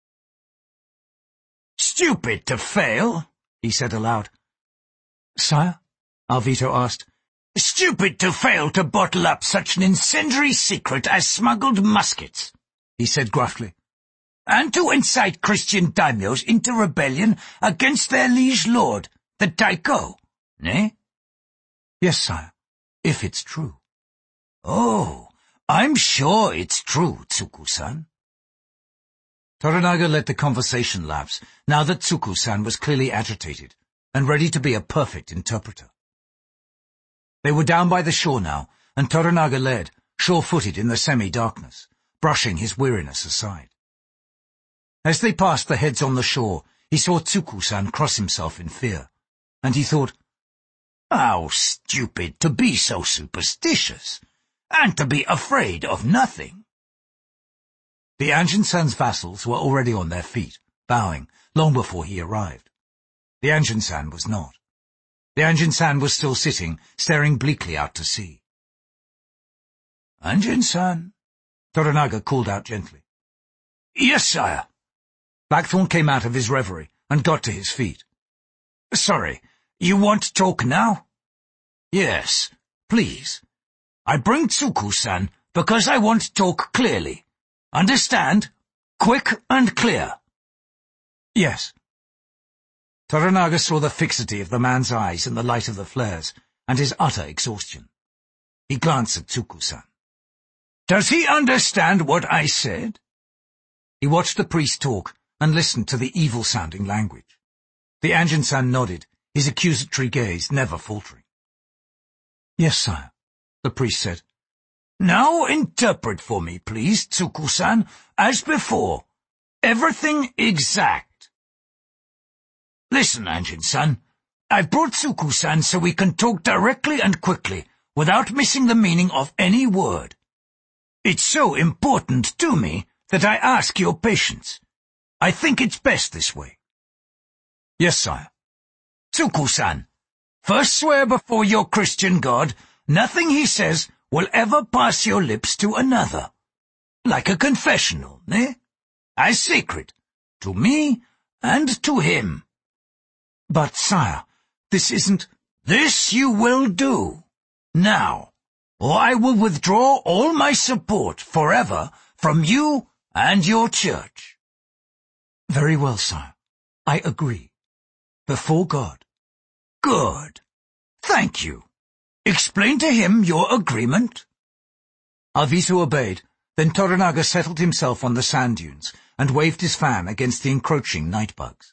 Stupid to fail, he said aloud. Sire? Alvito asked. Stupid to fail to bottle up such an incendiary secret as smuggled muskets, he said gruffly, and to incite Christian daimyos into rebellion against their liege lord, the Taiko, eh? Yes, sire, if it's true. Oh, I'm sure it's true, Tsuku-san. Toranaga let the conversation lapse, now that Tsuku-san was clearly agitated and ready to be a perfect interpreter. They were down by the shore now, and Toranaga led, sure-footed in the semi-darkness, brushing his weariness aside. As they passed the heads on the shore, he saw Tsuku-san cross himself in fear, and he thought, how stupid to be so superstitious, and to be afraid of nothing. The Anjin-san's vassals were already on their feet, bowing, long before he arrived. The Anjin-san was not. The Anjin-san was still sitting, staring bleakly out to sea. Anjin-san? Toranaga called out gently. Yes, sire. Blackthorn came out of his reverie and got to his feet. Sorry, you want to talk now? Yes, please. I bring Tsuku-san because I want to talk clearly. Understand? Quick and clear. Yes. Toranaga saw the fixity of the man's eyes in the light of the flares, and his utter exhaustion. He glanced at Tsuku-san. Does he understand what I said? He watched the priest talk and listened to the evil-sounding language. The Anjin-san nodded, his accusatory gaze never faltering. Yes, sire, the priest said. Now interpret for me, please, Tsuku-san, as before. Everything exact. Listen, Anjin-san. I've brought Tsuku-san so we can talk directly and quickly, without missing the meaning of any word. It's so important to me that I ask your patience. I think it's best this way. Yes, sire. Tsuku-san, first swear before your Christian God, nothing he says will ever pass your lips to another. Like a confessional, eh? As sacred, to me and to him. But, sire, this isn't— This you will do. Now, or I will withdraw all my support forever from you and your church. Very well, sire. I agree. Before God. Good. Thank you. Explain to him your agreement. Alvito obeyed, then Toranaga settled himself on the sand dunes and waved his fan against the encroaching night bugs.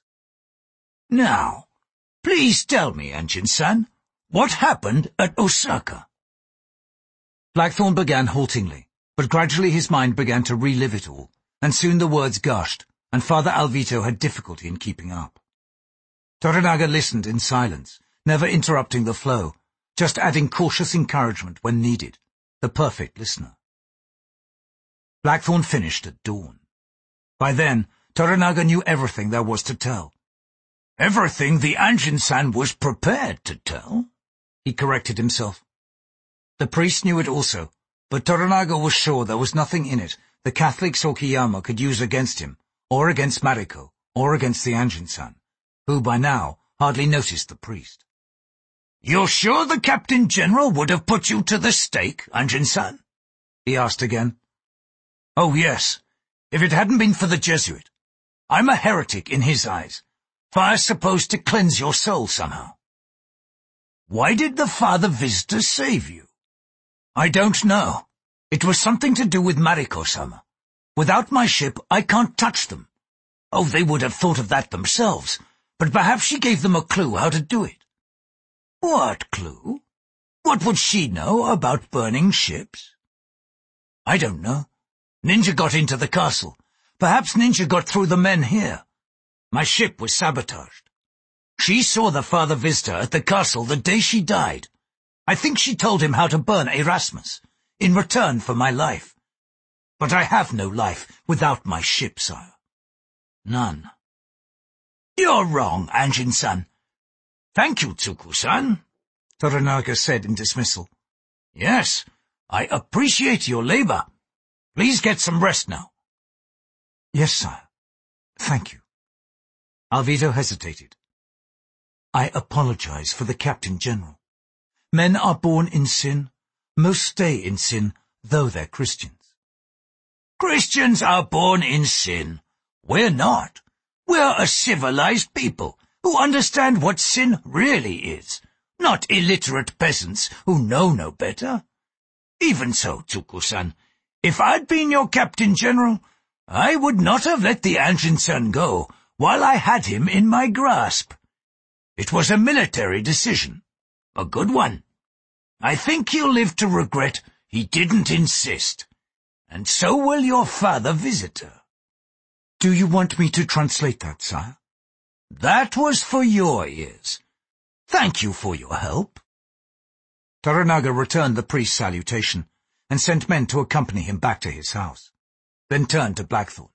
Now, please tell me, Anjin-san, what happened at Osaka? Blackthorn began haltingly, but gradually his mind began to relive it all, and soon the words gushed, and Father Alvito had difficulty in keeping up. Toranaga listened in silence, never interrupting the flow, just adding cautious encouragement when needed, the perfect listener. Blackthorn finished at dawn. By then, Toranaga knew everything there was to tell. Everything the Anjin-san was prepared to tell, he corrected himself. The priest knew it also, but Toranaga was sure there was nothing in it the Catholic Sokiyama could use against him, or against Mariko, or against the Anjin-san, who by now hardly noticed the priest. You're sure the Captain General would have put you to the stake, Anjin-san? He asked again. Oh, yes, if it hadn't been for the Jesuit. I'm a heretic in his eyes. Fire's supposed to cleanse your soul somehow. Why did the Father Visitor save you? I don't know. It was something to do with Mariko-sama. Without my ship, I can't touch them. Oh, they would have thought of that themselves, but perhaps she gave them a clue how to do it. What clue? What would she know about burning ships? I don't know. Ninja got into the castle. Perhaps Ninja got through the men here. My ship was sabotaged. She saw the Father Visitor at the castle the day she died. I think she told him how to burn Erasmus. in return for my life. But I have no life without my ship, sire. None. You're wrong, Anjin-san. Thank you, Tsuku-san, Toranaga said in dismissal. Yes, I appreciate your labor. Please get some rest now. Yes, sire. Thank you. Alvido hesitated. I apologize for the Captain General. Men are born in sin. Most stay in sin, though they're Christians. Christians are born in sin. We're not. We're a civilized people who understand what sin really is, not illiterate peasants who know no better. Even so, Tsuku-san, if I'd been your Captain General, I would not have let the Anjin-san go while I had him in my grasp. It was a military decision, a good one. I think he'll live to regret he didn't insist, and so will your father visitor. Do you want me to translate that, sire? That was for your ears. Thank you for your help. Toranaga returned the priest's salutation and sent men to accompany him back to his house, then turned to Blackthorn.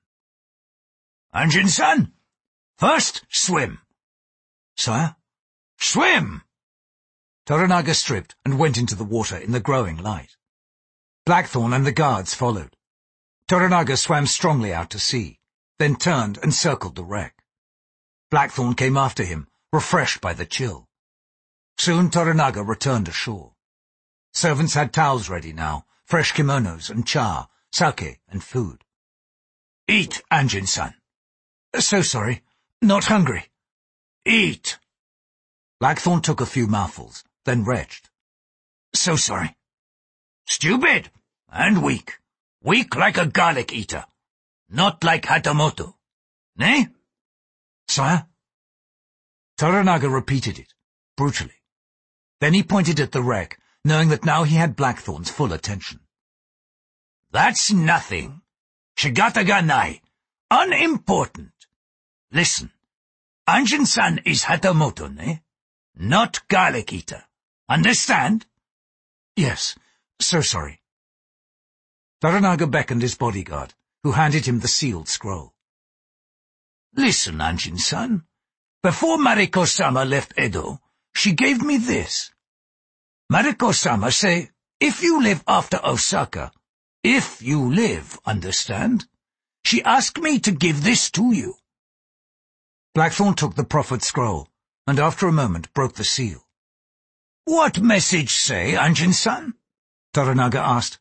Anjin-san, first swim. Sire? Swim! Toranaga stripped and went into the water in the growing light. Blackthorn and the guards followed. Toranaga swam strongly out to sea, then turned and circled the wreck. Blackthorn came after him, refreshed by the chill. Soon Toranaga returned ashore. Servants had towels ready now, fresh kimonos and cha, sake and food. Eat, Anjin-san. So sorry, not hungry. Eat. Blackthorn took a few mouthfuls, then retched. So sorry. Stupid and weak. Weak like a garlic eater. Not like Hatamoto. Nay? Sire? Toranaga repeated it, brutally. Then he pointed at the wreck, knowing that now he had Blackthorn's full attention. That's nothing. Shigata ga nai. Unimportant. Listen. Anjin-san is Hatamoto, ne? Not garlic eater. Understand? Yes, so sorry. Toranaga beckoned his bodyguard, who handed him the sealed scroll. Listen, Anjin-san. Before Mariko-sama left Edo, she gave me this. Mariko-sama say, if you live after Osaka, if you live, understand? She asked me to give this to you. Blackthorn took the proffered scroll, and after a moment broke the seal. What message say, Anjin-san? Toranaga asked.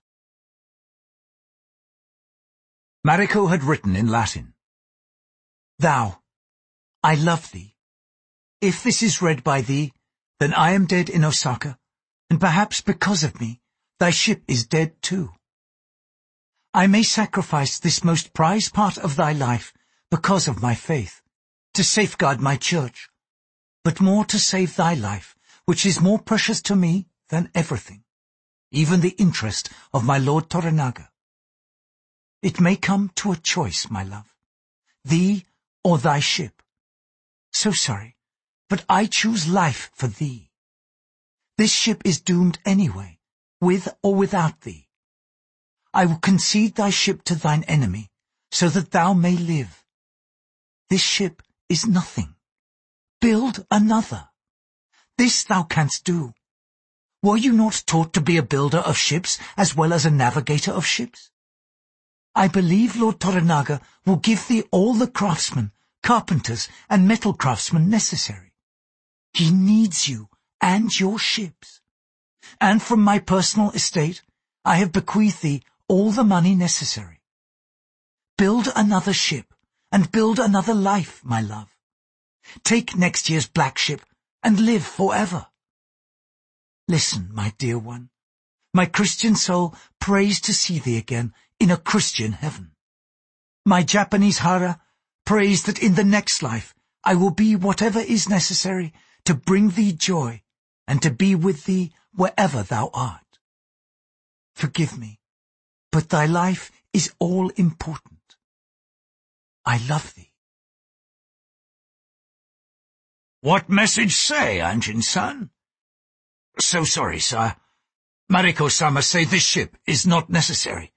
Mariko had written in Latin. Thou, I love thee. If this is read by thee, then I am dead in Osaka, and perhaps because of me, thy ship is dead too. I may sacrifice this most prized part of thy life because of my faith, to safeguard my church, but more to save thy life, which is more precious to me than everything, even the interest of my Lord Toranaga. It may come to a choice, my love, thee or thy ship. So sorry, but I choose life for thee. This ship is doomed anyway, with or without thee. I will concede thy ship to thine enemy, so that thou may live. This ship is nothing. Build another. This thou canst do. Were you not taught to be a builder of ships as well as a navigator of ships? I believe Lord Toranaga will give thee all the craftsmen, carpenters, and metal craftsmen necessary. He needs you and your ships. And from my personal estate, I have bequeathed thee all the money necessary. Build another ship, and build another life, my love. Take next year's black ship, and live forever. Listen, my dear one. My Christian soul prays to see thee again in a Christian heaven. My Japanese hara prays that in the next life I will be whatever is necessary to bring thee joy and to be with thee wherever thou art. Forgive me, but thy life is all important. I love thee. What message say, Anjin-san? So sorry, sir. Mariko-sama say this ship is not necessary.